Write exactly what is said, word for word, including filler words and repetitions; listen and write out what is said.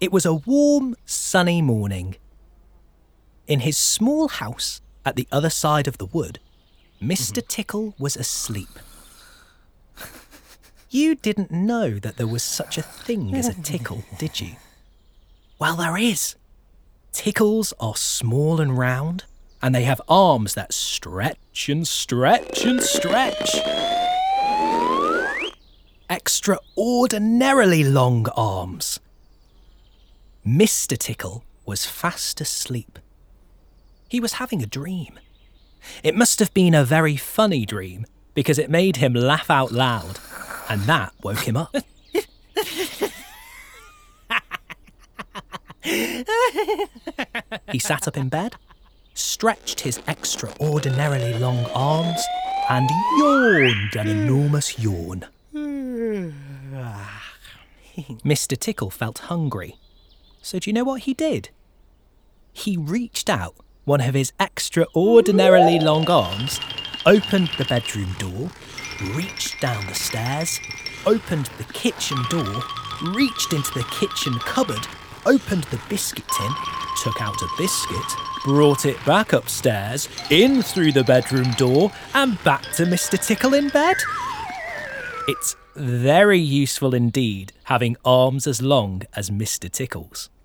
It was a warm, sunny morning. In his small house at the other side of the wood, Mister Mm-hmm. Tickle was asleep. You didn't know that there was such a thing as a tickle, did you? Well, there is. Tickles are small and round, and they have arms that stretch and stretch and stretch. Extraordinarily long arms. Mister Tickle was fast asleep. He was having a dream. It must have been a very funny dream because it made him laugh out loud, and that woke him up. He sat up in bed, stretched his extraordinarily long arms, and yawned an enormous yawn. Mister Tickle felt hungry, so do you know what he did? He reached out one of his extraordinarily long arms, opened the bedroom door, reached down the stairs, opened the kitchen door, reached into the kitchen cupboard, opened the biscuit tin, took out a biscuit, brought it back upstairs, in through the bedroom door, and back to Mister Tickle in bed. It's very useful indeed having arms as long as Mister Tickle's.